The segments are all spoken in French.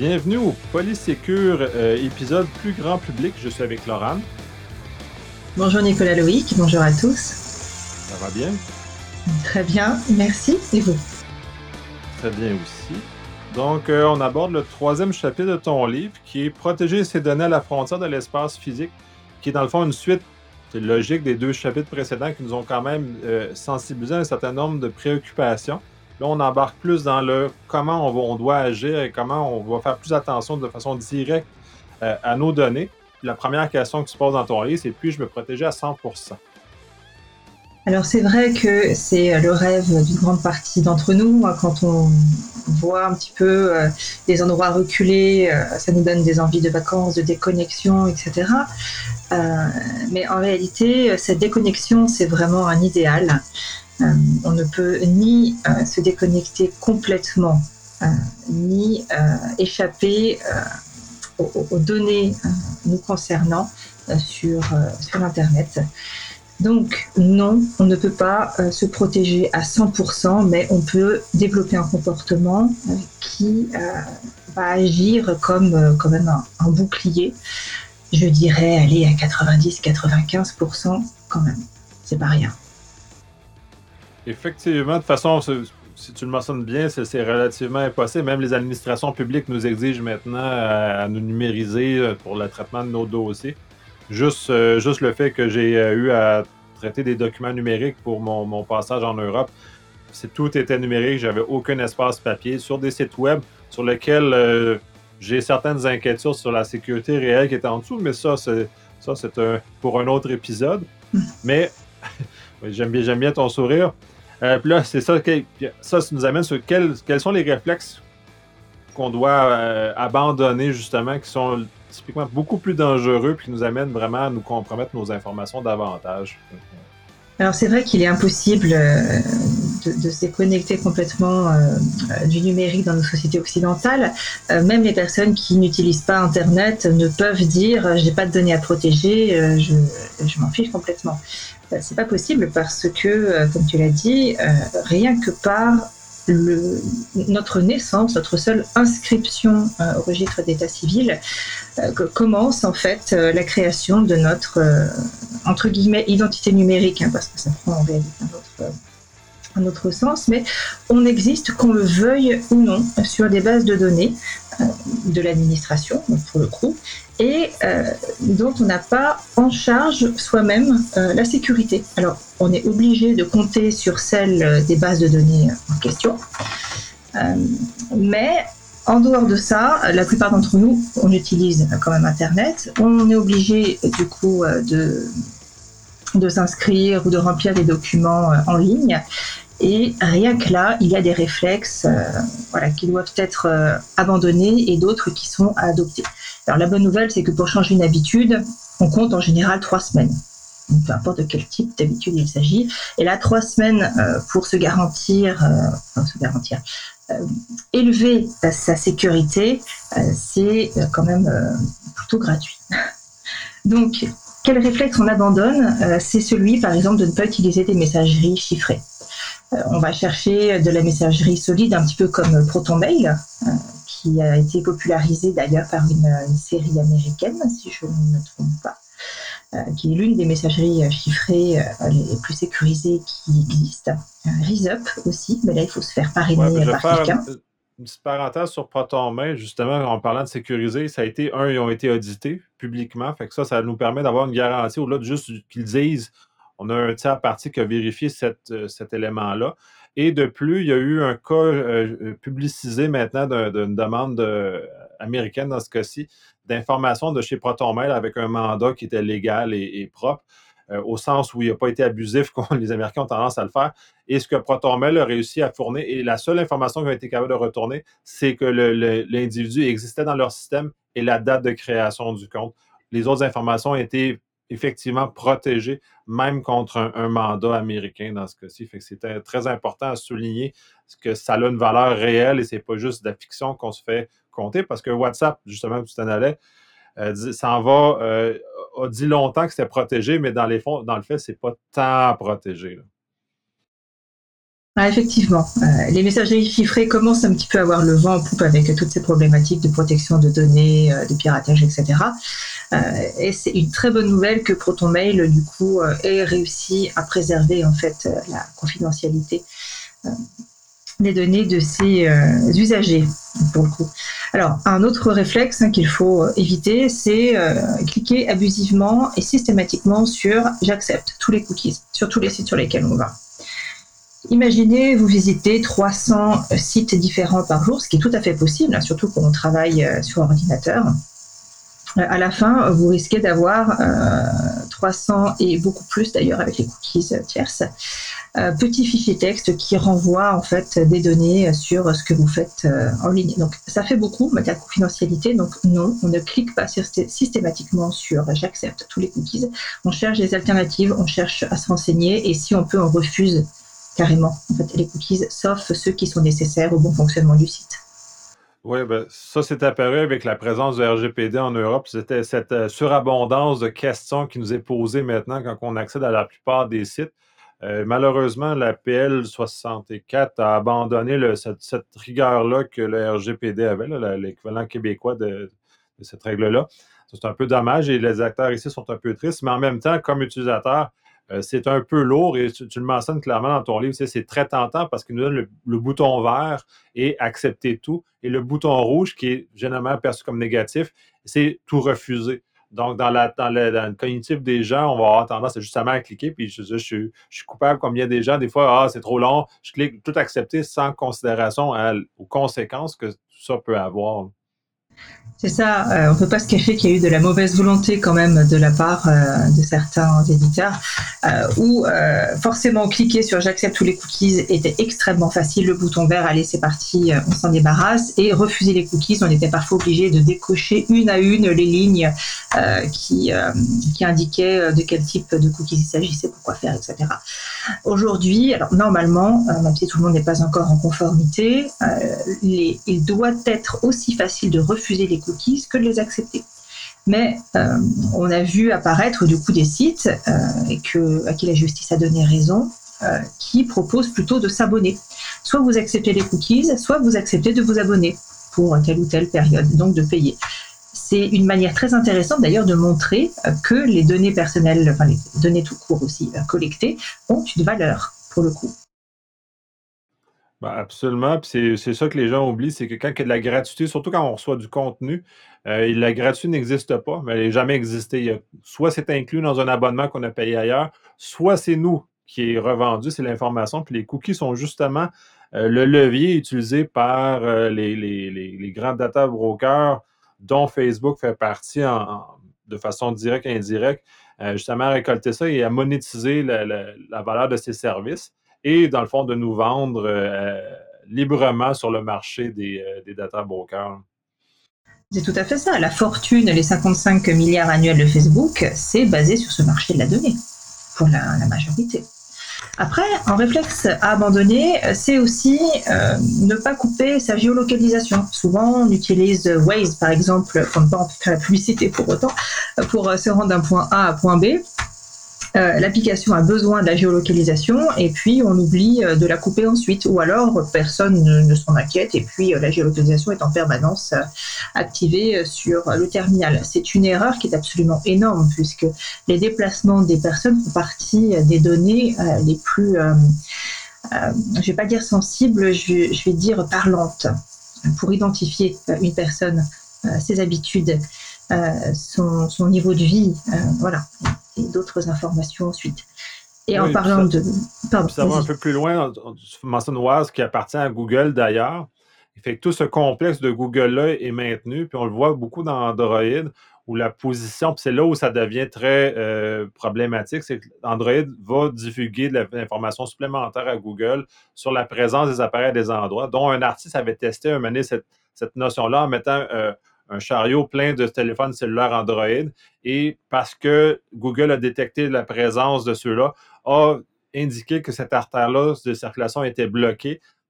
Bienvenue au Polysécure, épisode plus grand public. Je suis avec Laurent. Bonjour Nicolas Loïc, bonjour à tous. Ça va bien? Très bien, merci. Et vous? Très bien aussi. Donc, on aborde le troisième chapitre de ton livre qui est Protéger ses données à la frontière de l'espace physique, qui est dans le fond une suite logique des deux chapitres précédents qui nous ont quand même sensibilisé à un certain nombre de préoccupations. Là, on embarque plus dans le comment on doit agir et comment on va faire plus attention de façon directe à nos données. La première question que tu poses dans ton livre, c'est puis-je me protéger à 100%? Alors c'est vrai que c'est le rêve d'une grande partie d'entre nous. Quand on voit un petit peu des endroits reculés, ça nous donne des envies de vacances, de déconnexion, etc. Mais en réalité, cette déconnexion, c'est vraiment un idéal. On ne peut ni se déconnecter complètement, ni échapper aux données nous concernant sur Internet. Donc non, on ne peut pas se protéger à 100%, mais on peut développer un comportement qui va agir comme quand même un bouclier. Je dirais aller à 90-95% quand même. C'est pas rien. Effectivement, de toute façon, si tu le mentionnes bien, c'est relativement impossible. Même les administrations publiques nous exigent maintenant à nous numériser pour le traitement de nos dossiers. Juste le fait que j'ai eu à traiter des documents numériques pour mon passage en Europe, tout était numérique, j'avais aucun espace papier sur des sites web sur lesquels j'ai certaines inquiétudes sur la sécurité réelle qui est en dessous, mais ça, c'est pour un autre épisode. Mais oui, j'aime bien ton sourire. Puis là, c'est ça, ça nous amène sur quels sont les réflexes qu'on doit abandonner, justement, qui sont typiquement beaucoup plus dangereux, puis qui nous amènent vraiment à nous compromettre nos informations davantage. Alors c'est vrai qu'il est impossible de se déconnecter complètement du numérique dans nos sociétés occidentales. Même les personnes qui n'utilisent pas Internet ne peuvent dire j'ai pas de données à protéger, je m'en fiche complètement. C'est pas possible parce que, comme tu l'as dit, rien que par notre naissance, notre seule inscription au registre d'état civil, commence en fait la création de notre entre guillemets identité numérique, parce que ça prend en réalité un autre sens, mais on existe, qu'on le veuille ou non, sur des bases de données de l'administration, pour le coup, et dont on n'a pas en charge soi-même la sécurité. Alors, on est obligé de compter sur celle des bases de données en question, mais en dehors de ça, la plupart d'entre nous, on utilise quand même Internet. On est obligé, du coup, de s'inscrire ou de remplir des documents en ligne. Et rien que là, il y a des réflexes qui doivent être abandonnés et d'autres qui sont à adopter. Alors la bonne nouvelle, c'est que pour changer une habitude, on compte en général 3 semaines. Donc, peu importe de quel type d'habitude il s'agit. Et là, 3 semaines pour se garantir, élever sa sécurité, c'est quand même plutôt gratuit. Donc, quel réflexe on abandonne? C'est celui, par exemple, de ne pas utiliser des messageries chiffrées. On va chercher de la messagerie solide, un petit peu comme ProtonMail, qui a été popularisée d'ailleurs par une série américaine, si je ne me trompe pas, qui est l'une des messageries chiffrées les plus sécurisées qui existent. RiseUp aussi, mais là il faut se faire Ouais, ben, parrainer je vais par faire quelqu'un. une petite parenthèse sur ProtonMail, justement, en parlant de sécuriser. Ça a été, ils ont été audités publiquement. Fait que ça nous permet d'avoir une garantie au-delà de juste qu'ils disent on a un tiers parti qui a vérifié cet élément-là. Et de plus, il y a eu un cas publicisé maintenant d'une demande américaine, dans ce cas-ci, d'information de chez ProtonMail avec un mandat qui était légal et propre, au sens où il n'a pas été abusif, comme les Américains ont tendance à le faire. Et ce que ProtonMail a réussi à fournir, et la seule information qu'ils ont été capables de retourner, c'est que l'individu existait dans leur système et la date de création du compte. Les autres informations ont été effectivement protégées, même contre un mandat américain dans ce cas-ci. Fait que c'était très important à souligner que ça a une valeur réelle et c'est pas juste de la fiction qu'on se fait compter, parce que WhatsApp, justement, tu t'en allais, a dit longtemps que c'était protégé, mais dans le fait, c'est pas tant protégé, là. Ah, effectivement, les messageries chiffrées commencent un petit peu à avoir le vent en poupe avec toutes ces problématiques de protection de données, de piratage, etc. Et c'est une très bonne nouvelle que ProtonMail, du coup, ait réussi à préserver en fait la confidentialité euh, des données de ses usagers, pour le coup. Alors, un autre réflexe qu'il faut éviter, c'est cliquer abusivement et systématiquement sur j'accepte tous les cookies sur tous les sites sur lesquels on va. Imaginez, vous visitez 300 sites différents par jour, ce qui est tout à fait possible, surtout quand on travaille sur ordinateur. À la fin, vous risquez d'avoir 300 et beaucoup plus d'ailleurs avec les cookies tierces, petits fichiers texte qui renvoient en fait des données sur ce que vous faites en ligne. Donc ça fait beaucoup, mais la confidentialité, donc non, on ne clique pas systématiquement sur j'accepte tous les cookies, on cherche des alternatives, on cherche à se renseigner et si on peut, on refuse carrément en fait, les cookies, sauf ceux qui sont nécessaires au bon fonctionnement du site. Oui, ben, ça c'est apparu avec la présence du RGPD en Europe. C'était cette surabondance de questions qui nous est posée maintenant quand on accède à la plupart des sites. Malheureusement, la PL 64 a abandonné cette rigueur-là que le RGPD avait, l'équivalent québécois de cette règle-là. C'est un peu dommage et les acteurs ici sont un peu tristes, mais en même temps, comme utilisateur, c'est un peu lourd et tu le mentionnes clairement dans ton livre, c'est très tentant parce qu'il nous donne le bouton vert et accepter tout. Et le bouton rouge, qui est généralement perçu comme négatif, c'est tout refuser. Donc, dans le cognitif des gens, on va avoir tendance à justement à cliquer, puis je suis coupable comme bien des gens. Des fois, c'est trop long, je clique tout accepter sans considération aux conséquences que tout ça peut avoir. C'est ça, on ne peut pas se cacher qu'il y a eu de la mauvaise volonté quand même de la part de certains éditeurs, où forcément cliquer sur j'accepte tous les cookies était extrêmement facile, le bouton vert, allez c'est parti, on s'en débarrasse, et refuser les cookies, on était parfois obligé de décocher une à une les lignes qui indiquaient de quel type de cookies il s'agissait, pourquoi faire, etc. Aujourd'hui, alors normalement, même si tout le monde n'est pas encore en conformité, il doit être aussi facile de refuser les cookies que de les accepter. Mais on a vu apparaître du coup des sites à qui la justice a donné raison, qui proposent plutôt de s'abonner. Soit vous acceptez les cookies, soit vous acceptez de vous abonner pour telle ou telle période, donc de payer. C'est une manière très intéressante d'ailleurs de montrer que les données personnelles, enfin les données tout court aussi collectées, ont une valeur pour le coup. Ben, absolument. Puis c'est ça que les gens oublient, c'est que quand il y a de la gratuité, surtout quand on reçoit du contenu, la gratuité n'existe pas, mais elle n'a jamais existé. Soit c'est inclus dans un abonnement qu'on a payé ailleurs, soit c'est nous qui est revendu, c'est l'information. Puis les cookies sont justement le levier utilisé par les grands data brokers, dont Facebook fait partie de façon directe et indirecte, justement à récolter ça et à monétiser la valeur de ces services et dans le fond de nous vendre librement sur le marché des data brokers. C'est tout à fait ça. La fortune, les 55 milliards annuels de Facebook, c'est basé sur ce marché de la donnée, pour la majorité. Après, un réflexe à abandonner, c'est aussi ne pas couper sa géolocalisation. Souvent, on utilise Waze, par exemple, pour ne pas en faire la publicité pour autant, pour se rendre d'un point A à point B. L'application a besoin de la géolocalisation et puis on oublie de la couper ensuite ou alors personne ne s'en inquiète et puis la géolocalisation est en permanence activée sur le terminal. C'est une erreur qui est absolument énorme puisque les déplacements des personnes font partie des données les plus, je ne vais pas dire sensibles, je vais dire parlantes pour identifier une personne, ses habitudes, son niveau de vie, voilà, et d'autres informations ensuite. Et en Oui, parlant de... Pardon, puis ça va un vas-y. peu plus loin. Tu mentionnes Oise qui appartient à Google d'ailleurs. Fait que tout ce complexe de Google-là est maintenu, puis on le voit beaucoup dans Android, où la position, puis c'est là où ça devient très problématique, c'est que Android va divulguer de l'information supplémentaire à Google sur la présence des appareils à des endroits, dont un artiste avait testé un moment donné cette notion-là en mettant un chariot plein de téléphones cellulaires Android, et parce que Google a détecté la présence de ceux-là, a indiqué que cette artère-là de circulation était bloquée.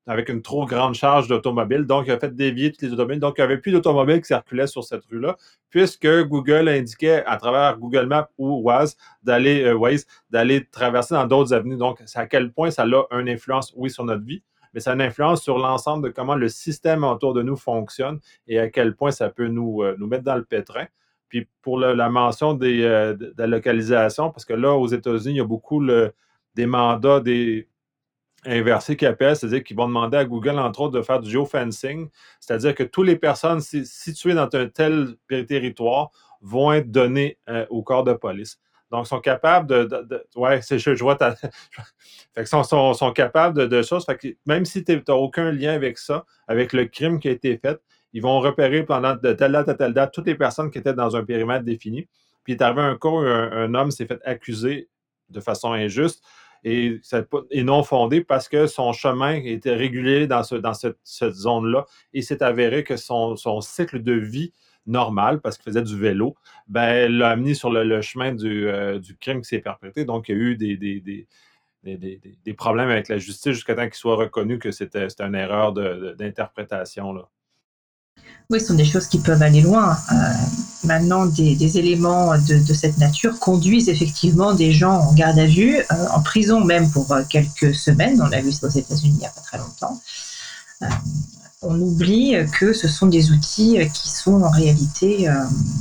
avec une trop grande charge d'automobiles. Donc, il a fait dévier toutes les automobiles. Donc, il n'y avait plus d'automobiles qui circulaient sur cette rue-là, puisque Google indiquait à travers Google Maps ou Waze d'aller traverser dans d'autres avenues. Donc, c'est à quel point ça a une influence, oui, sur notre vie, mais ça a une influence sur l'ensemble de comment le système autour de nous fonctionne et à quel point ça peut nous mettre dans le pétrin. Puis pour la mention de la localisation, parce que là, aux États-Unis, il y a beaucoup des mandats inversés qui appellent, c'est-à-dire qu'ils vont demander à Google, entre autres, de faire du geofencing, c'est-à-dire que toutes les personnes situées dans un tel territoire vont être données au corps de police. Donc, ils sont capables ouais, je vois fait que sont capables de choses. Fait que même si tu n'as aucun lien avec ça, avec le crime qui a été fait, ils vont repérer pendant de telle date à telle date toutes les personnes qui étaient dans un périmètre défini. Puis il est arrivé un cas où un homme s'est fait accuser de façon injuste et non fondée parce que son chemin était régulier dans cette zone-là et s'est avéré que son cycle de vie normal, parce qu'il faisait du vélo, l'a amené sur le chemin du crime qui s'est perpétré. Donc, il y a eu des problèmes avec la justice jusqu'à temps qu'il soit reconnu que c'était une erreur d'interprétation, là. Oui, ce sont des choses qui peuvent aller loin. Maintenant, des éléments de cette nature conduisent effectivement des gens en garde à vue, en prison même pour quelques semaines. On l'a vu aux États-Unis il n'y a pas très longtemps. On oublie que ce sont des outils qui sont en réalité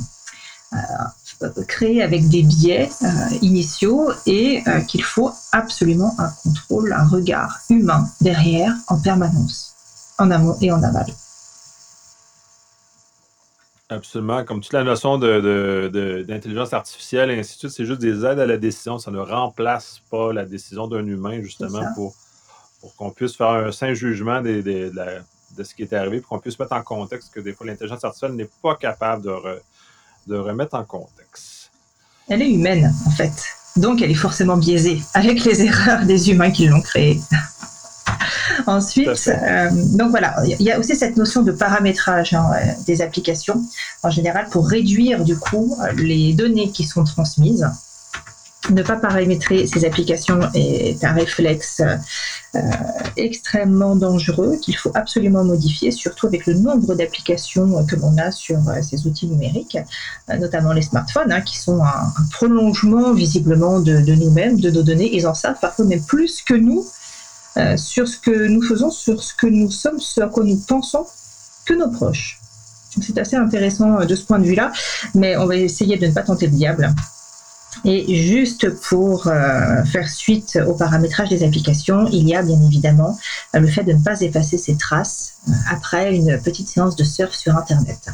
créés avec des biais initiaux et qu'il faut absolument un contrôle, un regard humain derrière en permanence, en amont et en aval. Absolument. Comme toute la notion d'intelligence artificielle et ainsi de suite, c'est juste des aides à la décision. Ça ne remplace pas la décision d'un humain, justement, pour qu'on puisse faire un sain jugement de ce qui est arrivé, pour qu'on puisse mettre en contexte que des fois, l'intelligence artificielle n'est pas capable de remettre en contexte. Elle est humaine, en fait. Donc, elle est forcément biaisée avec les erreurs des humains qui l'ont créée. Ensuite, donc voilà, il y a aussi cette notion de paramétrage des applications, en général, pour réduire du coup les données qui sont transmises. Ne pas paramétrer ces applications est un réflexe extrêmement dangereux qu'il faut absolument modifier, surtout avec le nombre d'applications que l'on a sur ces outils numériques, notamment les smartphones, qui sont un prolongement visiblement de nous-mêmes, de nos données. Ils en savent parfois même plus que nous sur ce que nous faisons, sur ce que nous sommes, ce à quoi nous pensons, que nos proches. Donc c'est assez intéressant de ce point de vue-là, mais on va essayer de ne pas tenter le diable. Et juste pour faire suite au paramétrage des applications, il y a bien évidemment le fait de ne pas effacer ses traces après une petite séance de surf sur Internet.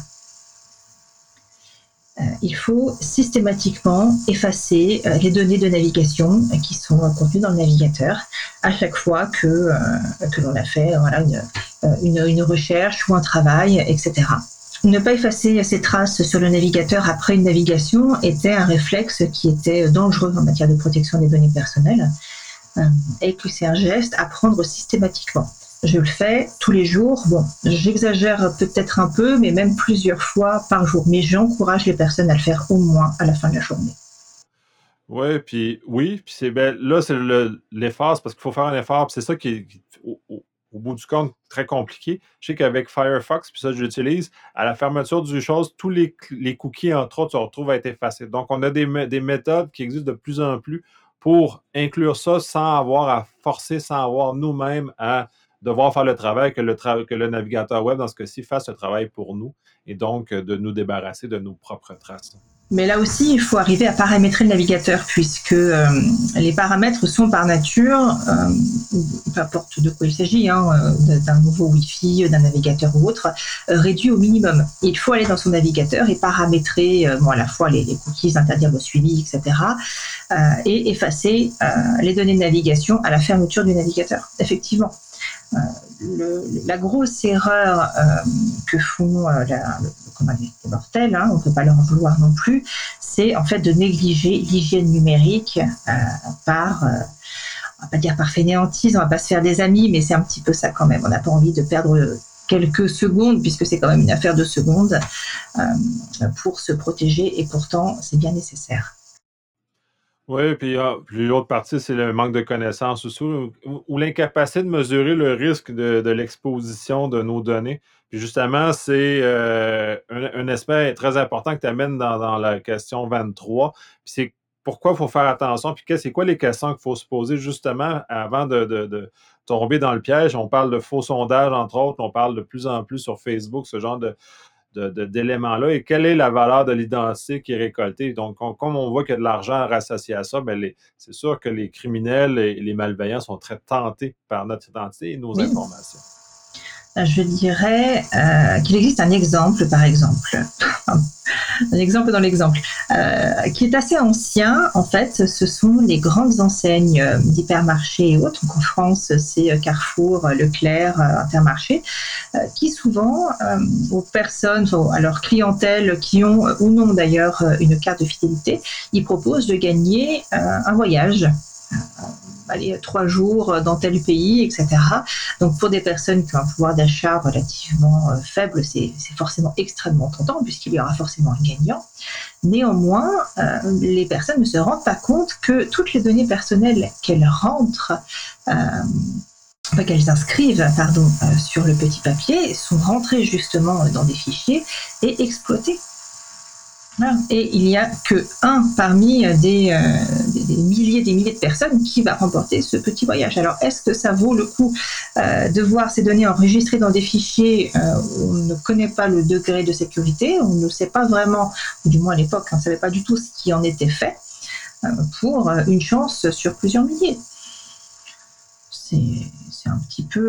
Il faut systématiquement effacer les données de navigation qui sont contenues dans le navigateur à chaque fois que l'on a fait une recherche ou un travail, etc. Ne pas effacer ces traces sur le navigateur après une navigation était un réflexe qui était dangereux en matière de protection des données personnelles et que c'est un geste à prendre systématiquement. Je le fais tous les jours. Bon, j'exagère peut-être un peu, mais même plusieurs fois par jour. Mais j'encourage les personnes à le faire au moins à la fin de la journée. Puis c'est là, c'est l'effort, c'est parce qu'il faut faire un effort. Puis c'est ça qui est au bout du compte très compliqué. Je sais qu'avec Firefox, puis ça je l'utilise, à la fermeture du chose, tous les cookies, entre autres, se retrouvent à être effacés. Donc, on a des méthodes qui existent de plus en plus pour inclure ça sans avoir à forcer, sans avoir nous-mêmes à devoir faire le travail, que le navigateur web, dans ce cas-ci, fasse le travail pour nous et donc de nous débarrasser de nos propres traces. Mais là aussi, il faut arriver à paramétrer le navigateur puisque les paramètres sont par nature, peu importe de quoi il s'agit, d'un nouveau Wi-Fi, d'un navigateur ou autre, réduits au minimum. Il faut aller dans son navigateur et paramétrer à la fois les cookies, interdire le suivi, etc. Et effacer les données de navigation à la fermeture du navigateur. Effectivement. La grosse erreur que font les mortels, on ne peut pas leur en vouloir non plus, c'est en fait de négliger l'hygiène numérique par, on va pas dire par fainéantise, on va pas se faire des amis, mais c'est un petit peu ça quand même. On n'a pas envie de perdre quelques secondes, puisque c'est quand même une affaire de secondes, pour se protéger, et pourtant c'est bien nécessaire. Oui, puis l'autre partie, c'est le manque de connaissances aussi, ou l'incapacité de mesurer le risque de l'exposition de nos données. Puis justement, c'est un aspect très important que tu amènes dans la question 23. Puis c'est pourquoi il faut faire attention, puis c'est quoi les questions qu'il faut se poser justement avant de tomber dans le piège. On parle de faux sondages, entre autres, on parle de plus en plus sur Facebook, ce genre d'éléments-là, et quelle est la valeur de l'identité qui est récoltée. Donc, comme on voit qu'il y a de l'argent associé à ça, ben c'est sûr que les criminels et les malveillants sont très tentés par notre identité et nos Oui. informations. Je dirais qu'il existe un exemple, par exemple, un exemple dans l'exemple, qui est assez ancien. En fait, ce sont les grandes enseignes d'hypermarchés et autres. Donc en France, c'est Carrefour, Leclerc, Intermarché, qui souvent, aux personnes, à leur clientèle qui ont ou non d'ailleurs une carte de fidélité, ils proposent de gagner un voyage. Aller 3 jours dans tel pays, etc. Donc pour des personnes qui ont un pouvoir d'achat relativement faible, c'est forcément extrêmement tentant puisqu'il y aura forcément un gagnant. Néanmoins, les personnes ne se rendent pas compte que toutes les données personnelles qu'elles rentrent, qu'elles inscrivent sur le petit papier sont rentrées justement dans des fichiers et exploitées. Et il n'y a que un parmi des milliers de personnes qui va remporter ce petit voyage. Alors, est-ce que ça vaut le coup de voir ces données enregistrées dans des fichiers où on ne connaît pas le degré de sécurité, on ne sait pas vraiment, du moins à l'époque, on ne savait pas du tout ce qui en était fait, pour une chance sur plusieurs milliers. C'est un petit peu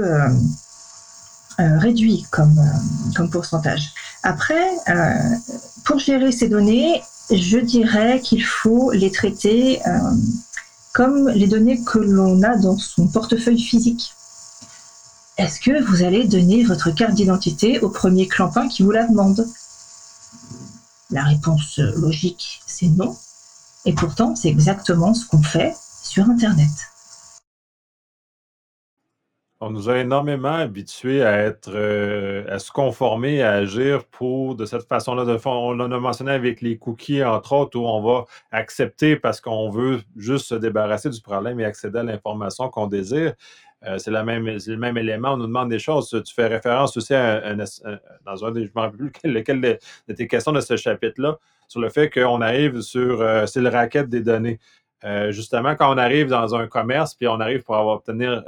réduit comme pourcentage. Après, pour gérer ces données, je dirais qu'il faut les traiter comme les données que l'on a dans son portefeuille physique. Est-ce que vous allez donner votre carte d'identité au premier clampin qui vous la demande? La réponse logique, c'est non. Et pourtant, c'est exactement ce qu'on fait sur Internet. On nous a énormément habitués à se conformer, à agir de cette façon-là. On l'a mentionné avec les cookies, entre autres, où on va accepter parce qu'on veut juste se débarrasser du problème et accéder à l'information qu'on désire. C'est le même élément. On nous demande des choses. Tu fais référence aussi dans un des, je ne me rappelle plus lequel de tes questions de ce chapitre-là, sur le fait qu'on arrive c'est le racket des données. Justement, quand on arrive dans un commerce, puis on arrive pour obtenir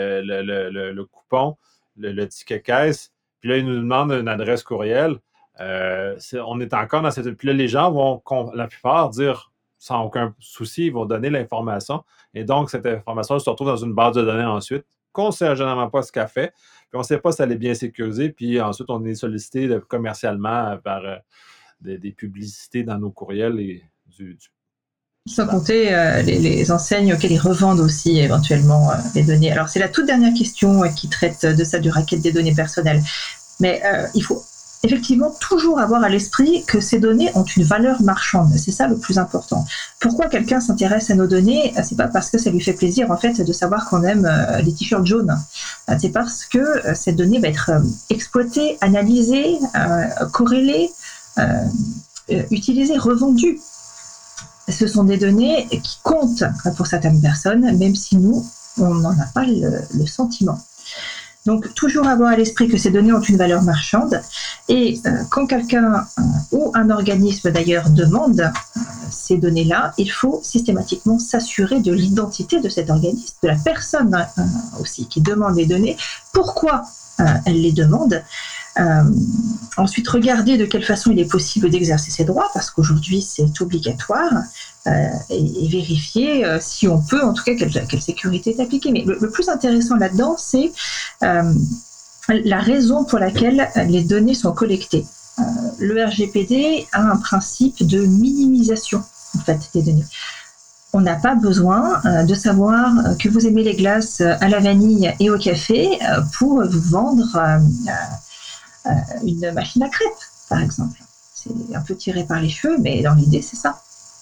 le coupon, le ticket caisse, puis là, ils nous demandent une adresse courriel. On est encore dans cette. Puis là, les gens vont, la plupart, dire sans aucun souci, ils vont donner l'information. Et donc, cette information se retrouve dans une base de données ensuite, qu'on ne sait généralement pas ce qu'elle fait, puis on ne sait pas si elle est bien sécurisée, puis ensuite, on est sollicité commercialement par des publicités dans nos courriels et du sans compter les enseignes auxquelles ils revendent aussi éventuellement les données. Alors c'est la toute dernière question qui traite de ça, du racket des données personnelles. Mais il faut effectivement toujours avoir à l'esprit que ces données ont une valeur marchande. C'est ça le plus important. Pourquoi quelqu'un s'intéresse à nos données? C'est pas parce que ça lui fait plaisir en fait de savoir qu'on aime les t-shirts jaunes. C'est parce que cette donnée va être exploitée, analysée, corrélée, utilisée, revendue. Ce sont des données qui comptent pour certaines personnes, même si nous, on n'en a pas le sentiment. Donc, toujours avoir à l'esprit que ces données ont une valeur marchande. Et quand quelqu'un ou un organisme d'ailleurs demande ces données-là, il faut systématiquement s'assurer de l'identité de cet organisme, de la personne aussi qui demande les données, pourquoi elle les demande. Ensuite, regarder de quelle façon il est possible d'exercer ses droits, parce qu'aujourd'hui c'est obligatoire, et vérifier si on peut, en tout cas, quelle sécurité est appliquée. Mais le plus intéressant là-dedans, c'est la raison pour laquelle les données sont collectées. Le RGPD a un principe de minimisation en fait, des données. On n'a pas besoin de savoir que vous aimez les glaces à la vanille et au café pour vous vendre une machine à crêpes, par exemple. C'est un peu tiré par les cheveux, mais dans l'idée, c'est ça.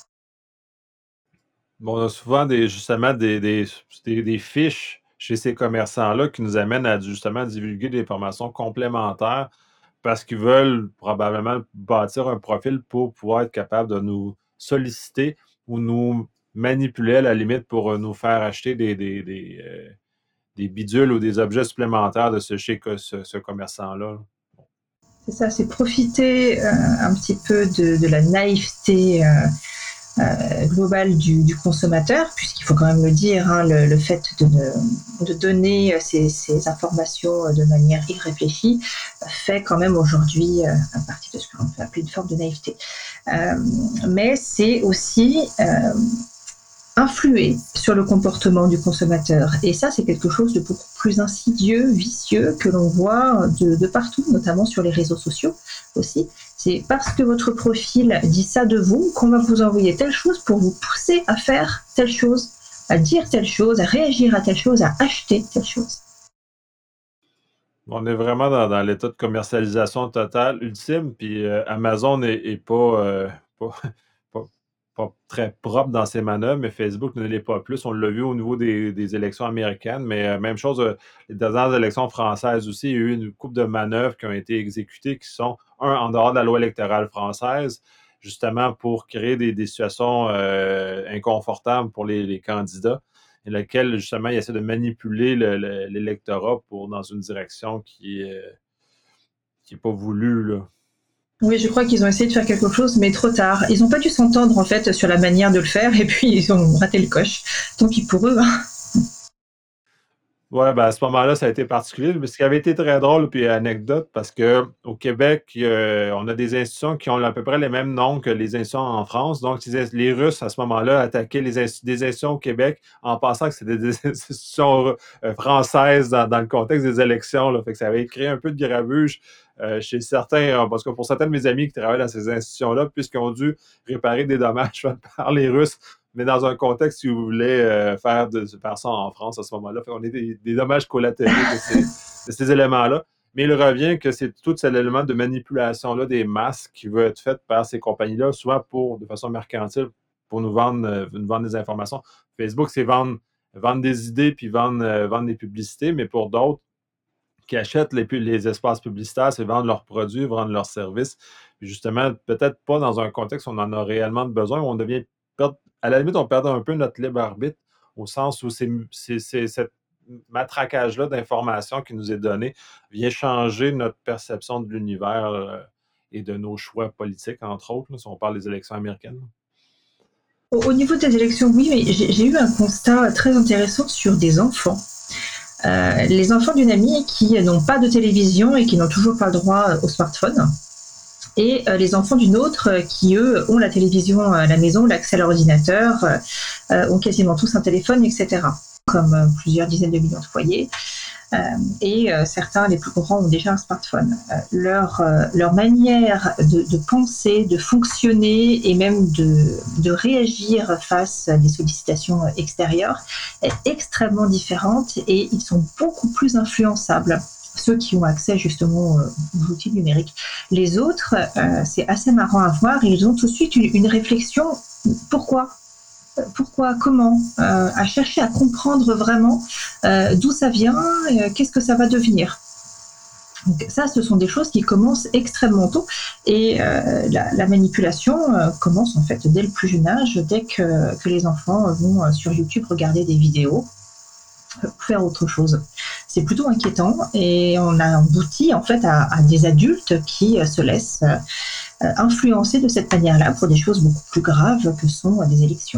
Bon, on a souvent justement des fiches chez ces commerçants-là qui nous amènent à justement divulguer des informations complémentaires parce qu'ils veulent probablement bâtir un profil pour pouvoir être capable de nous solliciter ou nous manipulait à la limite pour nous faire acheter des bidules ou des objets supplémentaires de ce commerçant-là. C'est ça, c'est profiter un petit peu de la naïveté globale du consommateur, puisqu'il faut quand même le dire, hein, le fait de donner ces informations de manière irréfléchie fait quand même aujourd'hui partie de ce qu'on peut appeler une forme de naïveté. Mais c'est aussi influer sur le comportement du consommateur. Et ça, c'est quelque chose de beaucoup plus insidieux, vicieux, que l'on voit de partout, notamment sur les réseaux sociaux aussi. C'est parce que votre profil dit ça de vous qu'on va vous envoyer telle chose pour vous pousser à faire telle chose, à dire telle chose, à réagir à telle chose, à acheter telle chose. On est vraiment dans l'état de commercialisation totale ultime, puis Amazon est pas, pas, pas très propre dans ses manœuvres, mais Facebook ne l'est pas plus. On l'a vu au niveau des élections américaines, mais même chose, les dernières élections françaises aussi, il y a eu une couple de manœuvres qui ont été exécutées qui sont, en dehors de la loi électorale française, justement pour créer des situations inconfortables pour les candidats et laquelle, justement, il essaie de manipuler l'électorat pour dans une direction qui est pas voulue, là. Oui, je crois qu'ils ont essayé de faire quelque chose, mais trop tard. Ils n'ont pas dû s'entendre, en fait, sur la manière de le faire, et puis ils ont raté le coche. Tant pis pour eux. Ouais, ben à ce moment-là, ça a été particulier. Mais ce qui avait été très drôle, puis anecdote, parce que au Québec, on a des institutions qui ont à peu près les mêmes noms que les institutions en France. Donc, les Russes, à ce moment-là, attaquaient des institutions au Québec en pensant que c'était des institutions françaises dans le contexte des élections, là. Fait que ça avait créé un peu de grabuge chez certains, parce que pour certains de mes amis qui travaillent dans ces institutions-là, puisqu'ils ont dû réparer des dommages faits par les Russes, mais dans un contexte où vous voulez faire ça en France à ce moment-là. On est des dommages collatéraux de ces éléments-là. Mais il revient que c'est tout cet élément de manipulation-là des masses qui veut être fait par ces compagnies-là, souvent de façon mercantile, pour nous vendre des informations. Facebook, c'est vendre des idées puis vendre des publicités, mais pour d'autres qui achètent les espaces publicitaires, c'est vendre leurs produits, vendre leurs services. Puis justement, peut-être pas dans un contexte où on en a réellement besoin, où on devient à la limite, on perd un peu notre libre arbitre, au sens où cette matraquage-là d'informations qui nous est donné vient changer notre perception de l'univers et de nos choix politiques, entre autres, là, si on parle des élections américaines. Au niveau des élections, oui, mais j'ai eu un constat très intéressant sur des enfants. Les enfants d'une amie qui n'ont pas de télévision et qui n'ont toujours pas le droit au smartphone. Et les enfants d'une autre qui, eux, ont la télévision à la maison, l'accès à l'ordinateur, ont quasiment tous un téléphone, etc. Comme plusieurs dizaines de millions de foyers. Et certains, les plus grands, ont déjà un smartphone. Leur manière de penser, de fonctionner et même de réagir face à des sollicitations extérieures est extrêmement différente et ils sont beaucoup plus influençables, ceux qui ont accès justement aux outils numériques. Les autres, c'est assez marrant à voir, ils ont tout de suite une réflexion. Pourquoi, comment, à chercher à comprendre vraiment d'où ça vient, qu'est-ce que ça va devenir. Donc ça, ce sont des choses qui commencent extrêmement tôt et la manipulation commence en fait dès le plus jeune âge, dès que les enfants vont sur YouTube regarder des vidéos ou faire autre chose. C'est plutôt inquiétant et on a abouti en fait à des adultes qui se laissent influencer de cette manière-là pour des choses beaucoup plus graves que sont des élections.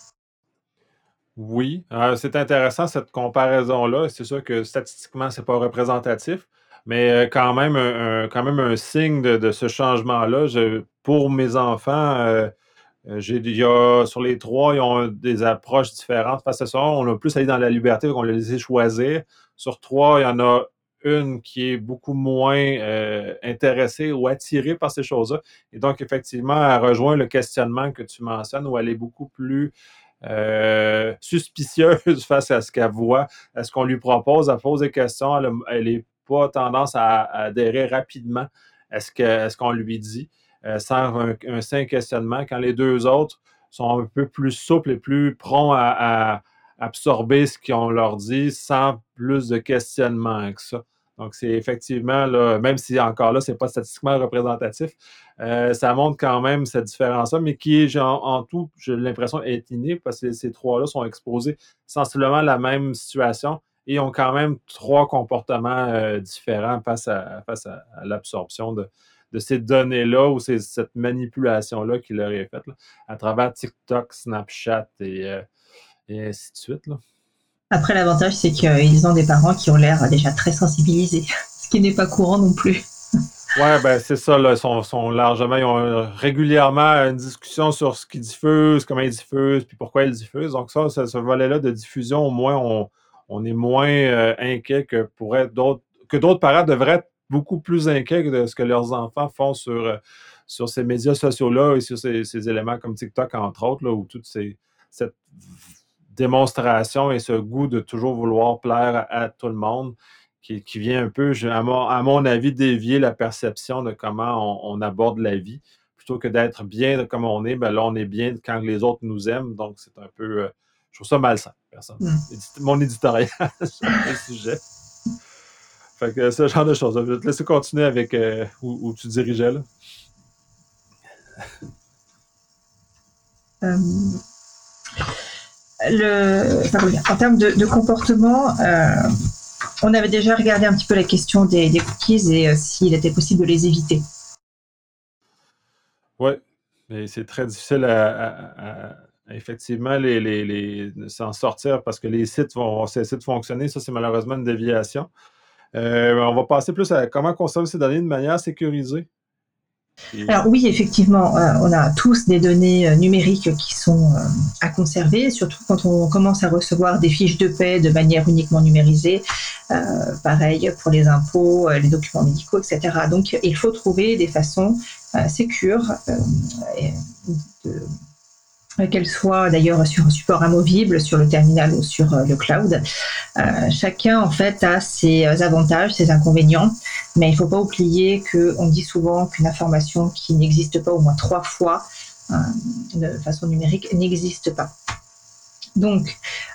Oui, c'est intéressant cette comparaison-là. C'est sûr que statistiquement, c'est pas représentatif, mais quand même un signe de ce changement-là. Pour mes enfants, sur les trois, ils ont des approches différentes face à ça. On a plus allé dans la liberté, donc on les laissé choisir. Sur trois, il y en a une qui est beaucoup moins intéressée ou attirée par ces choses-là. Et donc, effectivement, elle rejoint le questionnement que tu mentionnes, où elle est beaucoup plus suspicieuse face à ce qu'elle voit, à ce qu'on lui propose, elle pose des questions, elle n'est pas tendance à adhérer rapidement à ce qu'on lui dit, sans un sain questionnement, quand les deux autres sont un peu plus souples et plus prompts à absorber ce qu'on leur dit sans plus de questionnement que ça. Donc, c'est effectivement, là, même si encore là, c'est pas statistiquement représentatif, Ça montre quand même cette différence-là, mais qui est, genre, en tout, j'ai l'impression, est innée, parce que ces trois-là sont exposés sensiblement à la même situation et ont quand même trois comportements différents face à l'absorption de ces données-là ou cette manipulation-là qui leur est faite là, à travers TikTok, Snapchat et ainsi de suite. Là. Après, l'avantage, c'est qu'ils ont des parents qui ont l'air déjà très sensibilisés, ce qui n'est pas courant non plus. Ouais, ben c'est ça, là, sont largement, ils ont régulièrement une discussion sur ce qu'ils diffusent, comment ils diffusent, puis pourquoi ils diffusent. Donc ça, ce volet-là de diffusion, au moins, on est moins inquiet que d'autres parents devraient être beaucoup plus inquiets de ce que leurs enfants font sur ces médias sociaux-là et sur ces éléments comme TikTok, entre autres, là, où toute cette démonstration et ce goût de toujours vouloir plaire à tout le monde qui vient un peu, à mon avis, dévier la perception de comment on aborde la vie. Plutôt que d'être bien comme on est, ben là, on est bien quand les autres nous aiment. Donc, c'est un peu. Je trouve ça malsain, personnellement. Mon éditorial sur le sujet. Fait que ce genre de choses. Je vais te laisser continuer avec où tu dirigeais, là. Euh, en termes de comportement, on avait déjà regardé un petit peu la question des cookies et s'il était possible de les éviter. Oui, mais c'est très difficile effectivement s'en sortir parce que les sites vont cesser de fonctionner. Ça, c'est malheureusement une déviation. On va passer plus à comment conserver ces données de manière sécurisée. Alors oui, effectivement, on a tous des données numériques qui sont à conserver, surtout quand on commence à recevoir des fiches de paie de manière uniquement numérisée. Pareil pour les impôts, les documents médicaux, etc. Donc il faut trouver des façons sécures qu'elles soient d'ailleurs sur un support amovible, sur le terminal ou sur le cloud. Chacun, en fait, a ses avantages, ses inconvénients, mais il ne faut pas oublier qu'on dit souvent qu'une information qui n'existe pas au moins 3 fois de façon numérique n'existe pas. Donc,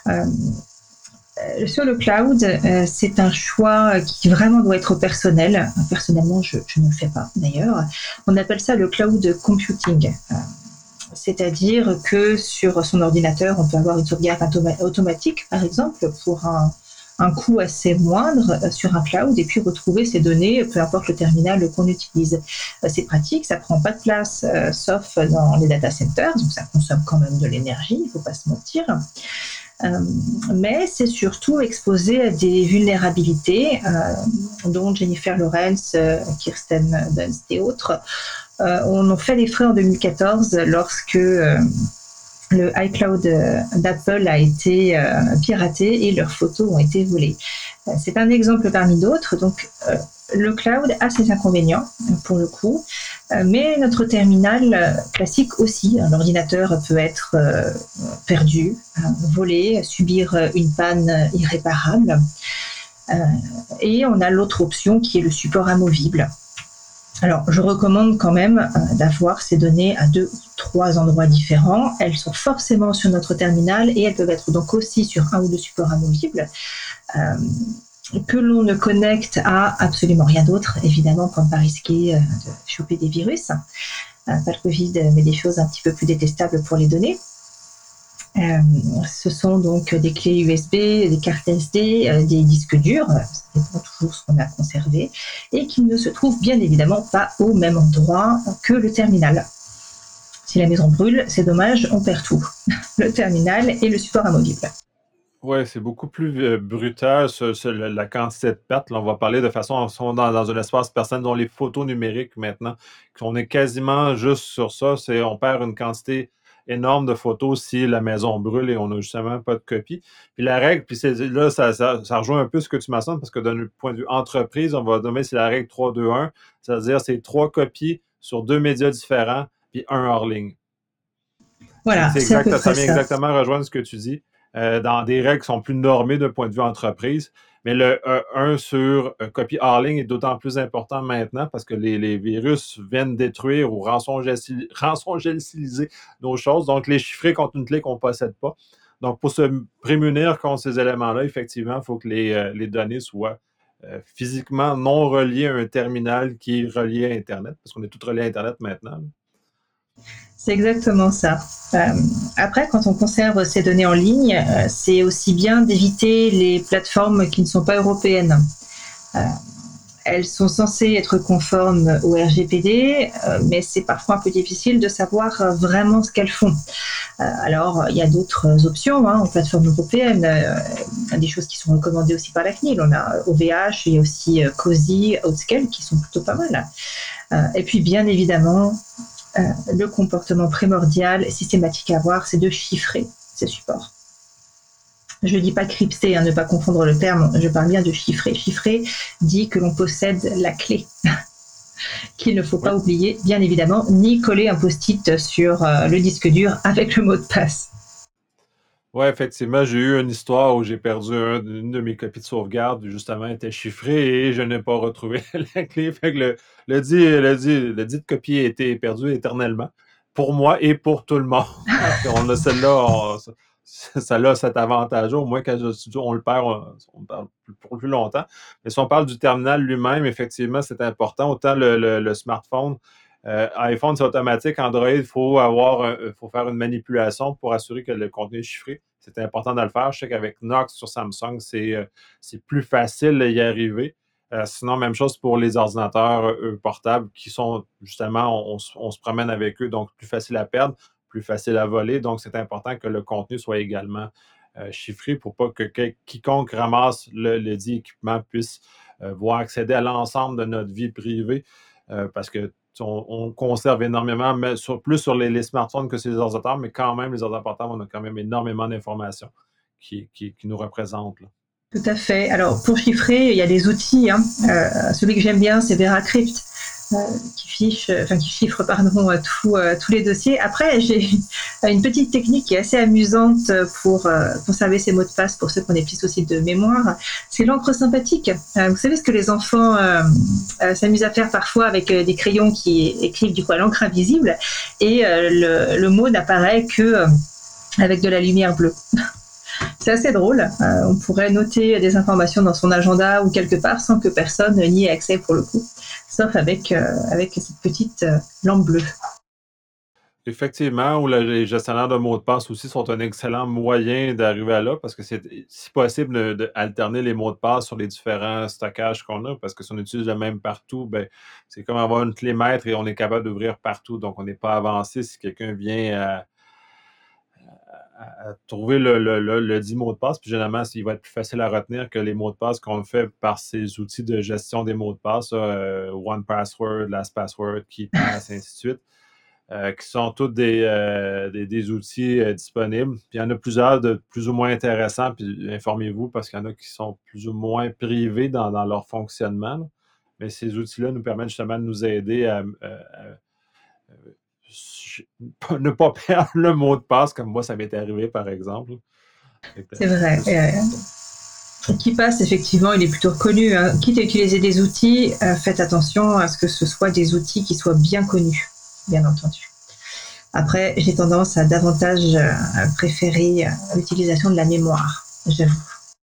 sur le cloud, c'est un choix qui vraiment doit être personnel. Personnellement, je ne le fais pas d'ailleurs. On appelle ça le cloud computing. C'est-à-dire que sur son ordinateur, on peut avoir une sauvegarde automatique, par exemple, pour un coût assez moindre sur un cloud et puis retrouver ces données, peu importe le terminal qu'on utilise. C'est pratique, ça prend pas de place, sauf dans les data centers, donc ça consomme quand même de l'énergie, il faut pas se mentir. Mais c'est surtout exposé à des vulnérabilités dont Jennifer Lawrence, Kirsten Dunst et autres on en fait les frais en 2014 lorsque le iCloud d'Apple a été piraté et leurs photos ont été volées. C'est un exemple parmi d'autres. Donc, le cloud a ses inconvénients, pour le coup, mais notre terminal classique aussi. L'ordinateur peut être perdu, volé, subir une panne irréparable. Et on a l'autre option qui est le support amovible. Alors, je recommande quand même d'avoir ces données à 2 ou 3 endroits différents. Elles sont forcément sur notre terminal et elles peuvent être donc aussi sur un ou deux supports amovibles que l'on ne connecte à absolument rien d'autre, évidemment, pour ne pas risquer de choper des virus. Pas le Covid, mais des choses un petit peu plus détestables pour les données. Ce sont donc des clés USB, des cartes SD, des disques durs, ça dépend toujours ce qu'on a conservé, et qui ne se trouvent bien évidemment pas au même endroit que le terminal. Si la maison brûle, c'est dommage, on perd tout, le terminal et le support amovible. Oui, c'est beaucoup plus brutal la quantité de pertes. Là, on va parler de façon, on sont dans un espace personne dont les photos numériques maintenant, qu'on est quasiment juste sur ça, on perd une quantité énorme de photos si la maison brûle et on n'a justement pas de copie. Puis la règle, puis là, ça rejoint un peu ce que tu mentionnes, parce que d'un point de vue entreprise, on va nommer c'est la règle 3-2-1, c'est-à-dire c'est 3 copies sur 2 médias différents, puis un hors ligne. Voilà, c'est à peu près Ça vient ça. exactement rejoindre ce que tu dis. Dans des règles qui sont plus normées d'un point de vue entreprise. Mais le 1 sur copie hors ligne est d'autant plus important maintenant parce que les virus viennent détruire ou rançongiciser nos choses, donc les chiffrer contre une clé qu'on ne possède pas. Donc, pour se prémunir contre ces éléments-là, effectivement, il faut que les données soient physiquement non relié à un terminal qui est relié à Internet, parce qu'on est tous reliés à Internet maintenant. C'est exactement ça. Euh, Après, quand on conserve ces données en ligne, c'est aussi bien d'éviter les plateformes qui ne sont pas européennes. Euh, Elles sont censées être conformes au RGPD, mais c'est parfois un peu difficile de savoir vraiment ce qu'elles font. Alors, il y a d'autres options en plateforme européenne, des choses qui sont recommandées aussi par la CNIL. On a OVH, il y a aussi COSI, Outscale, qui sont plutôt pas mal. Et puis, bien évidemment, le comportement primordial et systématique à avoir, c'est de chiffrer ces supports. Je ne dis pas crypter, ne pas confondre le terme, je parle bien de chiffrer. Chiffrer dit que l'on possède la clé, qu'il ne faut Oui. pas oublier, bien évidemment, ni coller un post-it sur le disque dur avec le mot de passe. Oui, effectivement, j'ai eu une histoire où j'ai perdu une de mes copies de sauvegarde, justement, était chiffrée et je n'ai pas retrouvé la clé. Fait que le dit copie a été perdu éternellement pour moi et pour tout le monde. On a celle-là, ça a cet avantage. Au moins, quand on le perd, on le perd pour plus longtemps. Mais si on parle du terminal lui-même, effectivement, c'est important. Autant le smartphone, iPhone, c'est automatique. Android, faut faire une manipulation pour assurer que le contenu est chiffré. C'est important de le faire. Je sais qu'avec Knox sur Samsung, c'est plus facile d'y arriver. Sinon, même chose pour les ordinateurs portables qui sont justement, on se promène avec eux, donc plus facile à perdre, plus facile à voler. Donc, c'est important que le contenu soit également chiffré pour pas que quiconque ramasse le dit équipement puisse voir accéder à l'ensemble de notre vie privée parce que on conserve énormément, mais plus sur les smartphones que sur les ordinateurs, mais quand même, les ordinateurs portables, on a quand même énormément d'informations qui nous représentent. Là. Tout à fait. Alors, pour chiffrer, il y a des outils. Celui que j'aime bien, c'est VeraCrypt, qui chiffre tous les dossiers. Après, j'ai une petite technique qui est assez amusante pour conserver ses mots de passe pour ceux qui ont des petits soucis de mémoire. C'est l'encre sympathique. Vous savez ce que les enfants s'amusent à faire parfois avec des crayons qui écrivent du coup à l'encre invisible et le mot n'apparaît que avec de la lumière bleue. C'est assez drôle. On pourrait noter des informations dans son agenda ou quelque part sans que personne n'y ait accès pour le coup, sauf avec cette petite lampe bleue. Effectivement, ou les gestionnaires de mots de passe aussi sont un excellent moyen d'arriver à là parce que c'est si possible d'alterner les mots de passe sur les différents stockages qu'on a parce que si on utilise le même partout, ben, c'est comme avoir une clé maître et on est capable d'ouvrir partout. Donc, on n'est pas avancé si quelqu'un vient à trouver le dit mot de passe. Puis généralement, il va être plus facile à retenir que les mots de passe qu'on fait par ces outils de gestion des mots de passe, OnePassword, LastPassword, KeePass, et ainsi de suite, qui sont tous des outils disponibles. Puis il y en a plusieurs de plus ou moins intéressants, puis informez-vous parce qu'il y en a qui sont plus ou moins privés dans leur fonctionnement. Là. Mais ces outils-là nous permettent justement de nous aider à ne pas perdre le mot de passe, comme moi, ça m'était arrivé, par exemple. C'est vrai. KeePass, effectivement, il est plutôt reconnu. Quitte à utiliser des outils, faites attention à ce que ce soit des outils qui soient bien connus, bien entendu. Après, j'ai tendance à davantage préférer l'utilisation de la mémoire, j'avoue.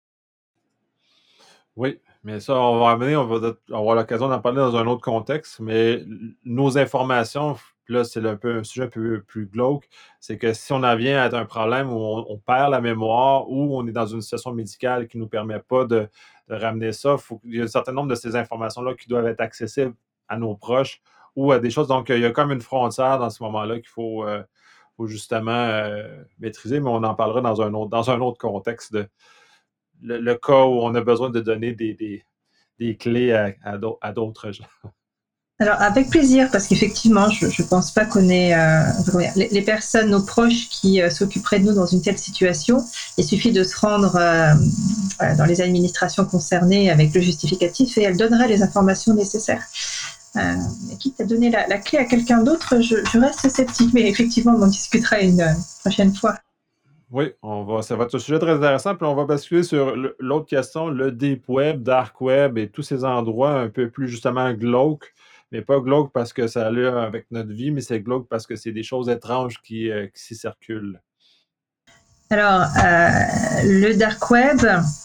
Oui, mais ça, on va avoir l'occasion d'en parler dans un autre contexte, mais nos informations, là, c'est un peu un sujet un peu plus glauque, c'est que si on en vient à un problème où on perd la mémoire ou on est dans une situation médicale qui ne nous permet pas de ramener ça, il y a un certain nombre de ces informations-là qui doivent être accessibles à nos proches ou à des choses. Donc, il y a comme une frontière dans ce moment-là qu'il faut justement maîtriser, mais on en parlera dans un autre contexte le cas où on a besoin de donner des clés à d'autres gens. Alors, avec plaisir, parce qu'effectivement, je ne pense pas qu'on ait les personnes, nos proches qui s'occuperaient de nous dans une telle situation. Il suffit de se rendre dans les administrations concernées avec le justificatif et elles donneraient les informations nécessaires. Quitte à donner la clé à quelqu'un d'autre, je reste sceptique, mais effectivement, on en discutera une prochaine fois. Oui, ça va être un sujet très intéressant, puis on va basculer sur l'autre question, le deep web, dark web et tous ces endroits un peu plus justement glauques, mais pas glauques parce que ça a lieu avec notre vie, mais c'est glauque parce que c'est des choses étranges qui s'y circulent. Alors, le dark web,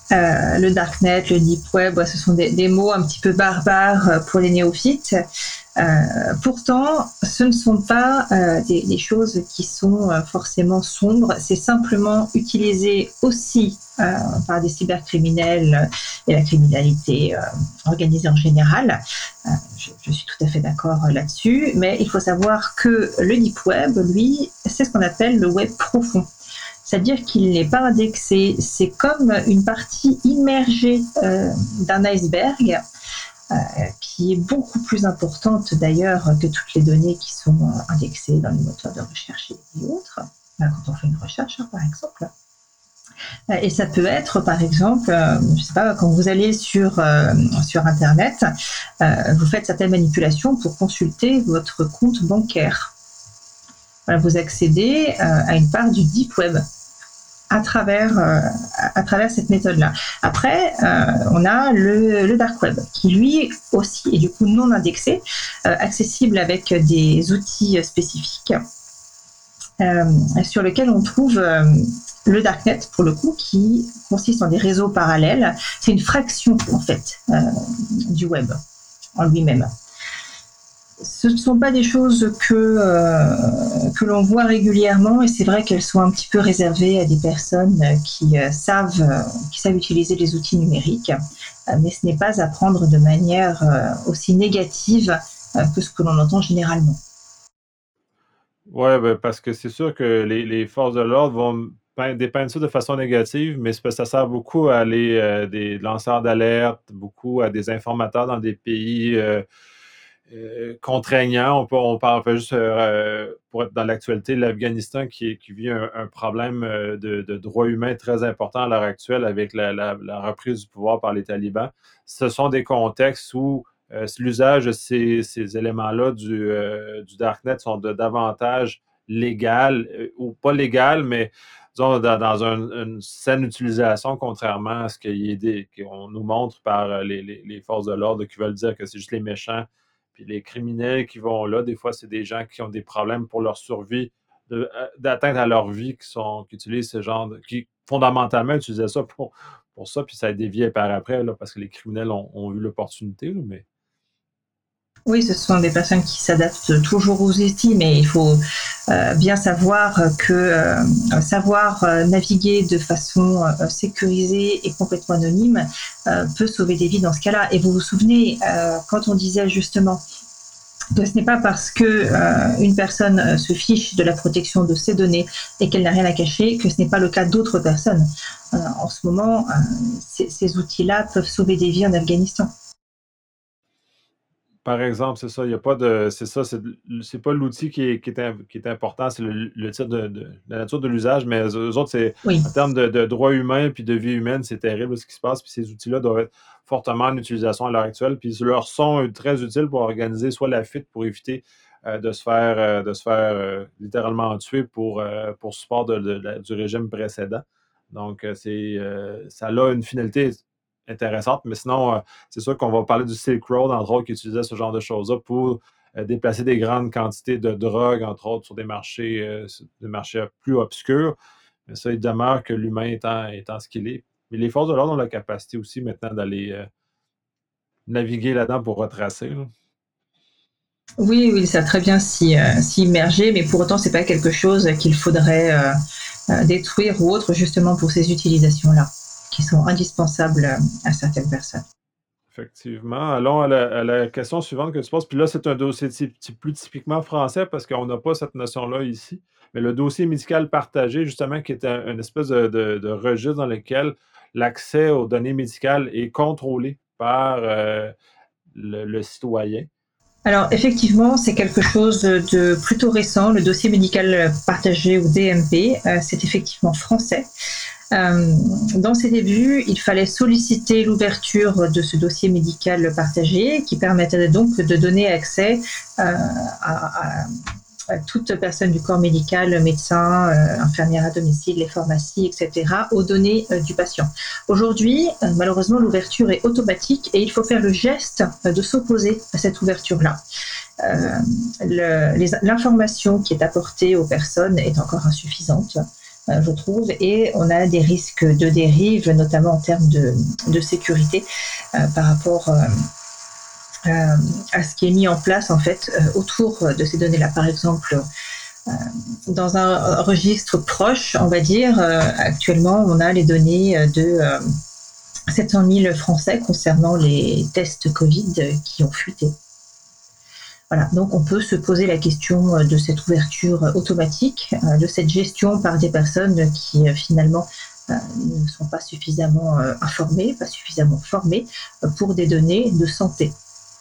Le darknet, le deep web, ce sont des mots un petit peu barbares pour les néophytes. Pourtant, ce ne sont pas des choses qui sont forcément sombres, c'est simplement utilisé aussi par des cybercriminels et la criminalité organisée en général. Je suis tout à fait d'accord là-dessus, mais il faut savoir que le deep web, lui, c'est ce qu'on appelle le web profond. C'est-à-dire qu'il n'est pas indexé, c'est comme une partie immergée d'un iceberg, qui est beaucoup plus importante d'ailleurs que toutes les données qui sont indexées dans les moteurs de recherche et autres, quand on fait une recherche par exemple. Et ça peut être par exemple, je sais pas, quand vous allez sur Internet, vous faites certaines manipulations pour consulter votre compte bancaire. Voilà, vous accédez à une part du deep web à travers cette méthode-là. Après, on a le dark web, qui lui aussi est du coup non indexé, accessible avec des outils spécifiques, sur lesquels on trouve le darknet, pour le coup, qui consiste en des réseaux parallèles. C'est une fraction, en fait, du web en lui-même. Ce ne sont pas des choses que l'on voit régulièrement, et c'est vrai qu'elles sont un petit peu réservées à des personnes qui savent utiliser les outils numériques, mais ce n'est pas à prendre de manière aussi négative que ce que l'on entend généralement. Oui, ben, parce que c'est sûr que les forces de l'ordre vont dépeindre ça de façon négative, mais c'est parce que ça sert beaucoup à des lanceurs d'alerte, beaucoup à des informateurs dans des pays contraignant. On peut juste, pour être dans l'actualité, l'Afghanistan qui vit un problème de droits humains très important à l'heure actuelle avec la reprise du pouvoir par les talibans. Ce sont des contextes où l'usage de ces éléments-là du Darknet sont davantage légal, ou pas légal, mais disons, dans une saine utilisation, contrairement à ce qu'on nous montre par les forces de l'ordre qui veulent dire que c'est juste les méchants. Puis les criminels qui vont là, des fois, c'est des gens qui ont des problèmes pour leur survie, d'atteinte à leur vie, qui utilisent ce genre qui fondamentalement utilisaient ça pour ça, puis ça a dévié par après, là, parce que les criminels ont eu l'opportunité, là, mais Oui, ce sont des personnes qui s'adaptent toujours aux outils, mais il faut bien savoir que savoir naviguer de façon sécurisée et complètement anonyme peut sauver des vies dans ce cas-là. Et vous vous souvenez, quand on disait justement que ce n'est pas parce que une personne se fiche de la protection de ses données et qu'elle n'a rien à cacher que ce n'est pas le cas d'autres personnes. En ce moment, ces outils-là peuvent sauver des vies en Afghanistan. par exemple, c'est ça, il y a pas de. C'est ça, c'est pas l'outil qui est important, c'est le titre la nature de l'usage, mais eux autres, c'est Oui. en termes de droits humains puis de vie humaine, c'est terrible ce qui se passe. Puis ces outils-là doivent être fortement en utilisation à l'heure actuelle. Puis ils leur sont très utiles pour organiser soit la fuite pour éviter de se faire littéralement tuer pour support du régime précédent. Donc, ça a une finalité intéressante, mais sinon, c'est sûr qu'on va parler du Silk Road, entre autres, qui utilisait ce genre de choses-là pour déplacer des grandes quantités de drogue, entre autres, sur des marchés plus obscurs. Mais ça, il demeure que l'humain étant ce qu'il est. Mais les forces de l'ordre ont la capacité aussi maintenant d'aller naviguer là-dedans pour retracer, là. Oui, oui, ils savent très bien s'y immerger, mais pour autant, c'est pas quelque chose qu'il faudrait détruire ou autre, justement pour ces utilisations-là, qui sont indispensables à certaines personnes. Effectivement. Allons à la question suivante que tu poses. Puis là, c'est un dossier plus typiquement français parce qu'on n'a pas cette notion-là ici. Mais le dossier médical partagé, justement, qui est une espèce de registre dans lequel l'accès aux données médicales est contrôlé par le citoyen. Alors effectivement, c'est quelque chose de plutôt récent. Le dossier médical partagé ou DMP, c'est effectivement français. Dans ses débuts, il fallait solliciter l'ouverture de ce dossier médical partagé qui permettait donc de donner accès à toute personne du corps médical, médecin, infirmière à domicile, les pharmacies, etc., aux données du patient. Aujourd'hui, malheureusement, l'ouverture est automatique et il faut faire le geste de s'opposer à cette ouverture-là. L'information qui est apportée aux personnes est encore insuffisante. je trouve, et on a des risques de dérive, notamment en termes de sécurité par rapport à ce qui est mis en place en fait autour de ces données-là. Par exemple, dans un registre proche, on va dire, actuellement, on a les données de 700 000 Français concernant les tests Covid qui ont fuité. Voilà, donc on peut se poser la question de cette ouverture automatique, de cette gestion par des personnes qui finalement ne sont pas suffisamment informées, pas suffisamment formées pour des données de santé.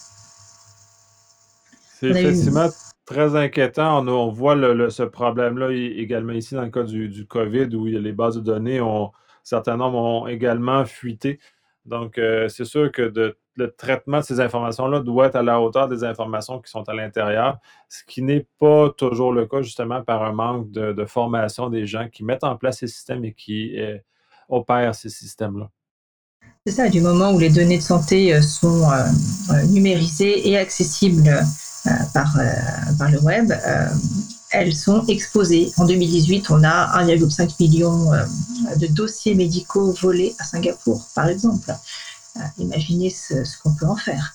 C'est effectivement très inquiétant. On voit ce problème-là également ici dans le cas du COVID, où les bases de données certains nombres ont également fuité. Donc, c'est sûr que le traitement de ces informations-là doit être à la hauteur des informations qui sont à l'intérieur, ce qui n'est pas toujours le cas, justement, par un manque de formation des gens qui mettent en place ces systèmes et qui opèrent ces systèmes-là. C'est ça, du moment où les données de santé sont numérisées et accessibles par le web, elles sont exposées. En 2018, on a 1,5 million de dossiers médicaux volés à Singapour, par exemple. Imaginez ce qu'on peut en faire.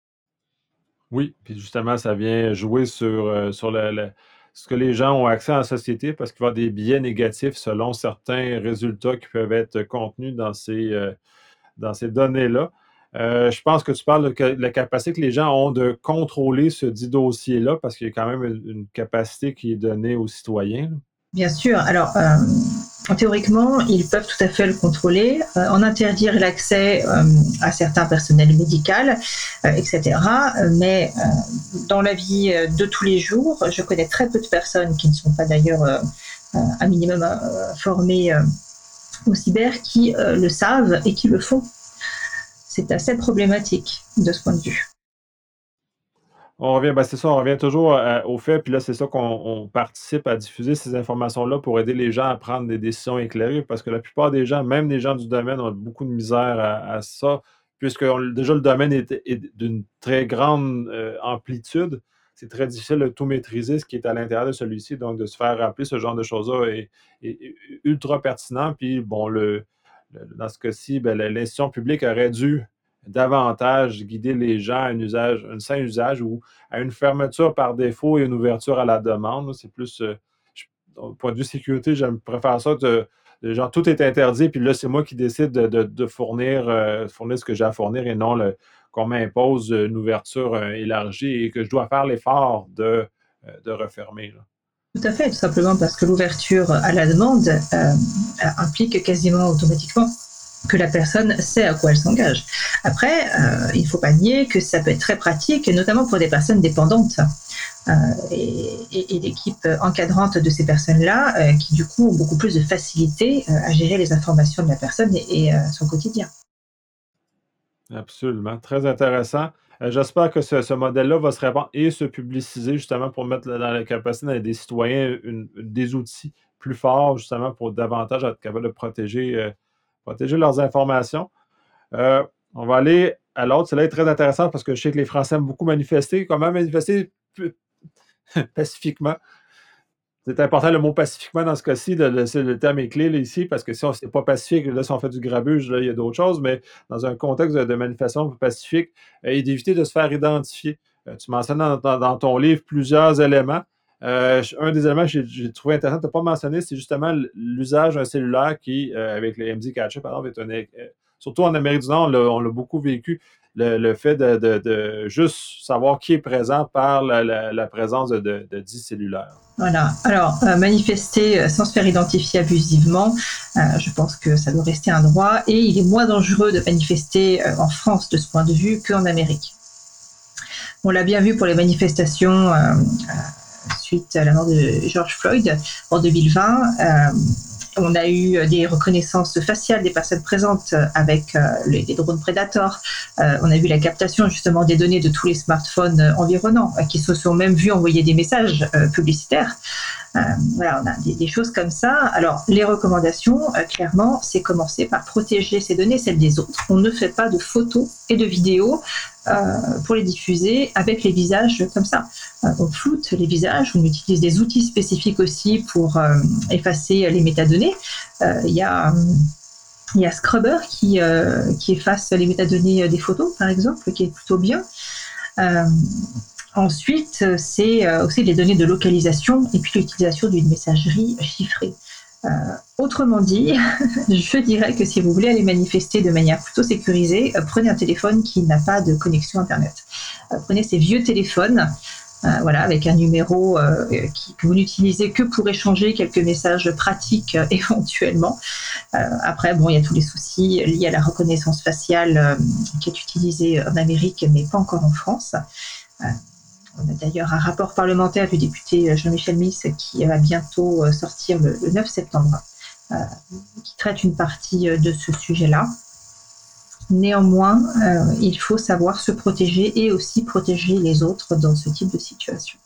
Oui, puis justement, ça vient jouer sur ce que les gens ont accès à la société parce qu'il va y avoir des biais négatifs selon certains résultats qui peuvent être contenus dans ces données-là. Je pense que tu parles de la capacité que les gens ont de contrôler ce dit dossier-là parce qu'il y a quand même une capacité qui est donnée aux citoyens. Bien sûr. Alors, théoriquement, ils peuvent tout à fait le contrôler, en interdire l'accès à certains personnels médicaux, etc. Mais dans la vie de tous les jours, je connais très peu de personnes qui ne sont pas d'ailleurs un minimum formées au cyber qui le savent et qui le font. C'est assez problématique de ce point de vue. On revient toujours au fait, puis là, c'est ça qu'on participe à diffuser ces informations-là pour aider les gens à prendre des décisions éclairées, parce que la plupart des gens, même les gens du domaine, ont beaucoup de misère à ça, puisque déjà le domaine est d'une très grande amplitude. C'est très difficile de tout maîtriser, ce qui est à l'intérieur de celui-ci, donc de se faire rappeler ce genre de choses-là est ultra pertinent. Puis, bon, dans ce cas-ci, l'institution publique aurait dû davantage guider les gens à un sain usage ou à une fermeture par défaut et une ouverture à la demande. C'est plus, au point de vue sécurité, je préfère ça genre tout est interdit, puis là, c'est moi qui décide de fournir ce que j'ai à fournir et non qu'on m'impose une ouverture élargie et que je dois faire l'effort de refermer. Là. Tout à fait, tout simplement parce que l'ouverture à la demande implique quasiment automatiquement que la personne sait à quoi elle s'engage. Après, il ne faut pas nier que ça peut être très pratique, notamment pour des personnes dépendantes. Et l'équipe encadrante de ces personnes-là, qui du coup ont beaucoup plus de facilité à gérer les informations de la personne et son quotidien. Absolument, très intéressant. J'espère que ce modèle-là va se répandre et se publiciser justement pour mettre dans la capacité des citoyens des outils plus forts justement pour davantage être capable de protéger leurs informations. On va aller à l'autre. Celle-là est très intéressante parce que je sais que les Français aiment beaucoup manifester. Comment manifester pacifiquement? C'est important le mot pacifiquement dans ce cas-ci. Le terme est clé là, ici parce que si c'est pas pacifique, là, si on fait du grabuge, là, il y a d'autres choses, mais dans un contexte de manifestation pacifique, et d'éviter de se faire identifier. Tu mentionnes dans ton livre plusieurs éléments. Un des éléments que j'ai trouvé intéressant, tu n'as pas mentionné, c'est justement l'usage d'un cellulaire qui, avec le MD Catcher, par exemple, surtout en Amérique du Nord, on l'a beaucoup vécu, le fait de juste savoir qui est présent par la présence de 10 cellulaires. Voilà. Alors, manifester sans se faire identifier abusivement, je pense que ça doit rester un droit et il est moins dangereux de manifester en France de ce point de vue qu'en Amérique. On l'a bien vu pour les manifestations suite à la mort de George Floyd en 2020. On a eu des reconnaissances faciales des personnes présentes avec les drones Predator. On a vu la captation justement des données de tous les smartphones environnants qui se sont même vus envoyer des messages publicitaires. Voilà, on a des choses comme ça. Alors, les recommandations, clairement, c'est commencer par protéger ces données, celles des autres. On ne fait pas de photos et de vidéos pour les diffuser avec les visages comme ça. On floute les visages, on utilise des outils spécifiques aussi pour effacer les métadonnées. Il y a Scrubber qui efface les métadonnées des photos, par exemple, qui est plutôt bien. Ensuite, c'est aussi les données de localisation et puis l'utilisation d'une messagerie chiffrée. Autrement dit, je dirais que si vous voulez aller manifester de manière plutôt sécurisée, prenez un téléphone qui n'a pas de connexion Internet. Prenez ces vieux téléphones, voilà, avec un numéro que vous n'utilisez que pour échanger quelques messages pratiques éventuellement. Après, bon, il y a tous les soucis liés à la reconnaissance faciale qui est utilisée en Amérique, mais pas encore en France. On a d'ailleurs un rapport parlementaire du député Jean-Michel Miss qui va bientôt sortir le 9 septembre, qui traite une partie de ce sujet-là. Néanmoins, il faut savoir se protéger et aussi protéger les autres dans ce type de situation.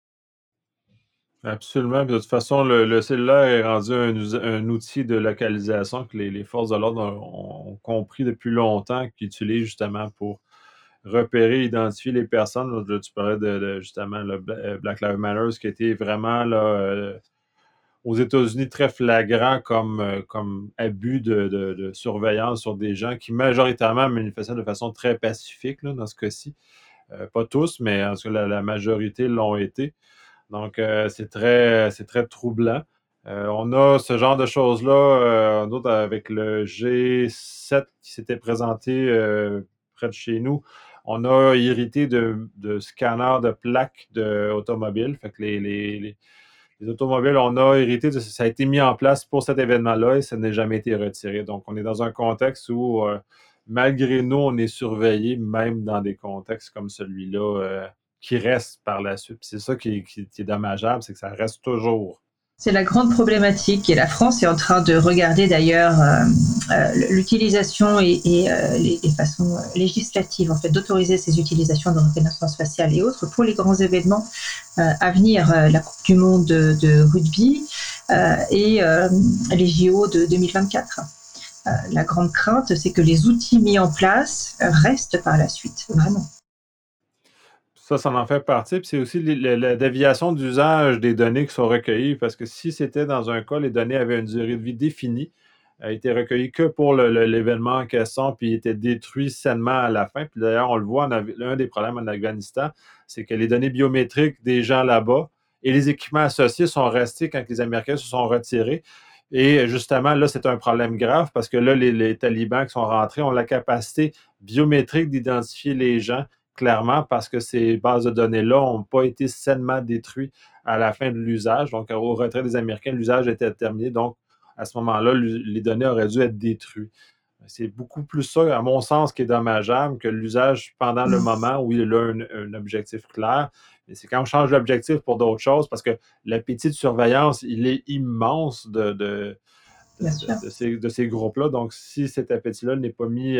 Absolument. Puis de toute façon, le cellulaire est rendu un outil de localisation que les forces de l'ordre ont compris depuis longtemps, qu'ils utilisent justement pour repérer, identifier les personnes. Là, tu parlais justement Black Lives Matter, ce qui a été vraiment là, aux États-Unis très flagrant comme abus de surveillance sur des gens qui majoritairement manifestaient de façon très pacifique là, dans ce cas-ci. Pas tous, mais en tout cas, la majorité l'ont été. Donc, c'est très troublant. On a ce genre de choses-là, d'autres avec le G7 qui s'était présenté près de chez nous. On a hérité de scanners de plaques automobiles. Fait que les automobiles, on a hérité ça a été mis en place pour cet événement-là et ça n'a jamais été retiré. Donc, on est dans un contexte où, malgré nous, on est surveillé, même dans des contextes comme celui-là, qui reste par la suite. Puis c'est ça qui est dommageable, c'est que ça reste toujours. C'est la grande problématique et la France est en train de regarder d'ailleurs l'utilisation et les façons législatives en fait d'autoriser ces utilisations de reconnaissance faciale et autres pour les grands événements à venir, la Coupe du Monde de rugby et les JO de 2024. La grande crainte, c'est que les outils mis en place restent par la suite, vraiment. Ça en fait partie. Puis c'est aussi la déviation d'usage des données qui sont recueillies, parce que si c'était dans un cas, les données avaient une durée de vie définie, étaient recueillies que pour l'événement en question, puis étaient détruits sainement à la fin. Puis d'ailleurs, on le voit, l'un des problèmes en Afghanistan, c'est que les données biométriques des gens là-bas et les équipements associés sont restés quand les Américains se sont retirés. Et justement, là, c'est un problème grave parce que là, les talibans qui sont rentrés ont la capacité biométrique d'identifier les gens clairement parce que ces bases de données-là n'ont pas été sainement détruites à la fin de l'usage. Donc, au retrait des Américains, l'usage était terminé. Donc, à ce moment-là, les données auraient dû être détruites. C'est beaucoup plus ça, à mon sens, qui est dommageable que l'usage pendant le moment où il a un objectif clair. Mais c'est quand on change l'objectif pour d'autres choses, parce que l'appétit de surveillance, il est immense de ces groupes-là. Donc, si cet appétit-là n'est pas mis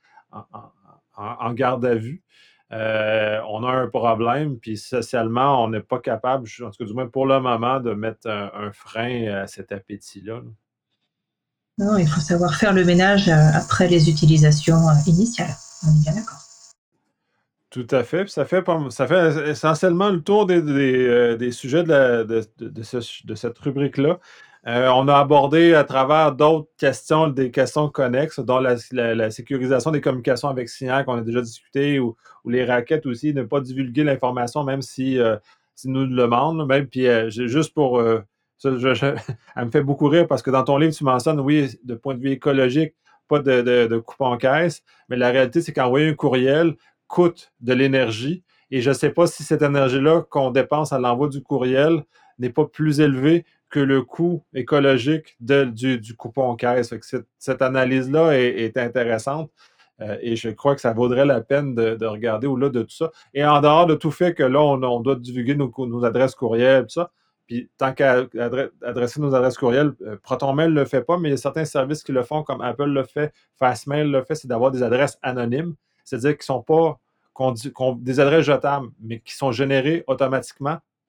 en garde à vue, on a un problème, puis socialement, on n'est pas capable, en tout cas du moins pour le moment, de mettre un frein à cet appétit-là. Non, il faut savoir faire le ménage après les utilisations initiales. On est bien d'accord. Tout à fait. Puis ça fait essentiellement le tour des sujets de cette rubrique-là. On a abordé à travers d'autres questions, des questions connexes, dont la sécurisation des communications avec Signal qu'on a déjà discuté, ou les raquettes aussi, ne pas divulguer l'information, même si nous le demandent. Même, puis juste pour... elle me fait beaucoup rire parce que dans ton livre, tu mentionnes, oui, de point de vue écologique, pas de coupon caisse, mais la réalité, c'est qu'envoyer un courriel coûte de l'énergie. Et je ne sais pas si cette énergie-là qu'on dépense à l'envoi du courriel n'est pas plus élevée que le coût écologique du coupon caisse. Fait que cette analyse-là est intéressante. Et je crois que ça vaudrait la peine de regarder au-delà de tout ça. Et en dehors de tout fait que là, on doit divulguer nos adresses courriels, tout ça. Puis tant qu'à adresser nos adresses courriels, ProtonMail ne le fait pas, mais il y a certains services qui le font, comme Apple le fait, Fastmail le fait, c'est d'avoir des adresses anonymes. C'est-à-dire qu'ils ne sont pas des adresses jetables, mais qui sont générées automatiquement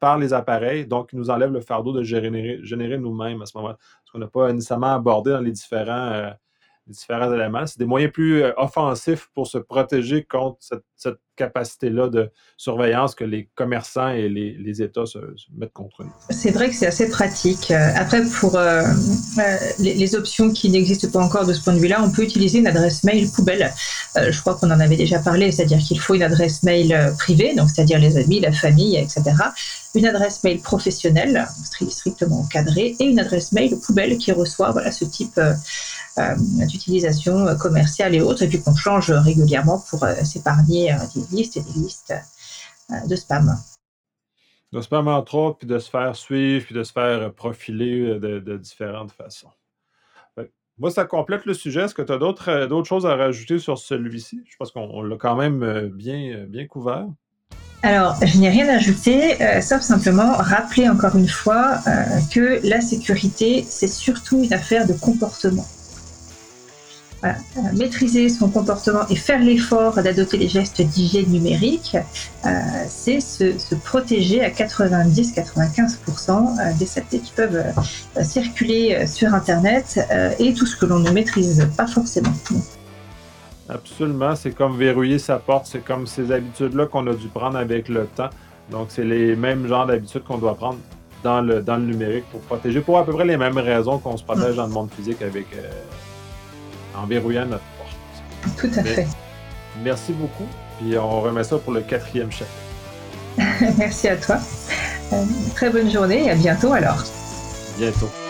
par les appareils, donc ils nous enlèvent le fardeau de générer nous-mêmes à ce moment-là. Parce qu'on n'a pas nécessairement abordé dans les différents éléments. C'est des moyens plus offensifs pour se protéger contre cette capacité-là de surveillance que les commerçants et les États se mettent contre nous. C'est vrai que c'est assez pratique. Après, pour les options qui n'existent pas encore de ce point de vue-là, on peut utiliser une adresse mail poubelle. Je crois qu'on en avait déjà parlé, c'est-à-dire qu'il faut une adresse mail privée, donc c'est-à-dire les amis, la famille, etc. Une adresse mail professionnelle, strictement encadrée, et une adresse mail poubelle qui reçoit ce type d'utilisation commerciale et autres, et puis qu'on change régulièrement pour s'épargner des listes et des listes de spam. De spam entre autres, puis de se faire suivre, puis de se faire profiler de différentes façons. Moi, ça complète le sujet. Est-ce que tu as d'autres choses à rajouter sur celui-ci? Je pense qu'on l'a quand même bien couvert. Alors, je n'ai rien ajouté, sauf simplement rappeler encore une fois que la sécurité, c'est surtout une affaire de comportement. Voilà. Maîtriser son comportement et faire l'effort d'adopter les gestes d'hygiène numérique, c'est se protéger à 90-95% des saletés qui peuvent circuler sur Internet et tout ce que l'on ne maîtrise pas forcément. Absolument, c'est comme verrouiller sa porte, c'est comme ces habitudes-là qu'on a dû prendre avec le temps. Donc, c'est les mêmes genres d'habitudes qu'on doit prendre dans le numérique pour protéger, pour à peu près les mêmes raisons qu'on se protège dans le monde physique avec en verrouillant notre porte. Tout à fait. Merci beaucoup, puis on remet ça pour le 4e chapitre. Merci à toi. Très bonne journée et à bientôt alors. Bientôt.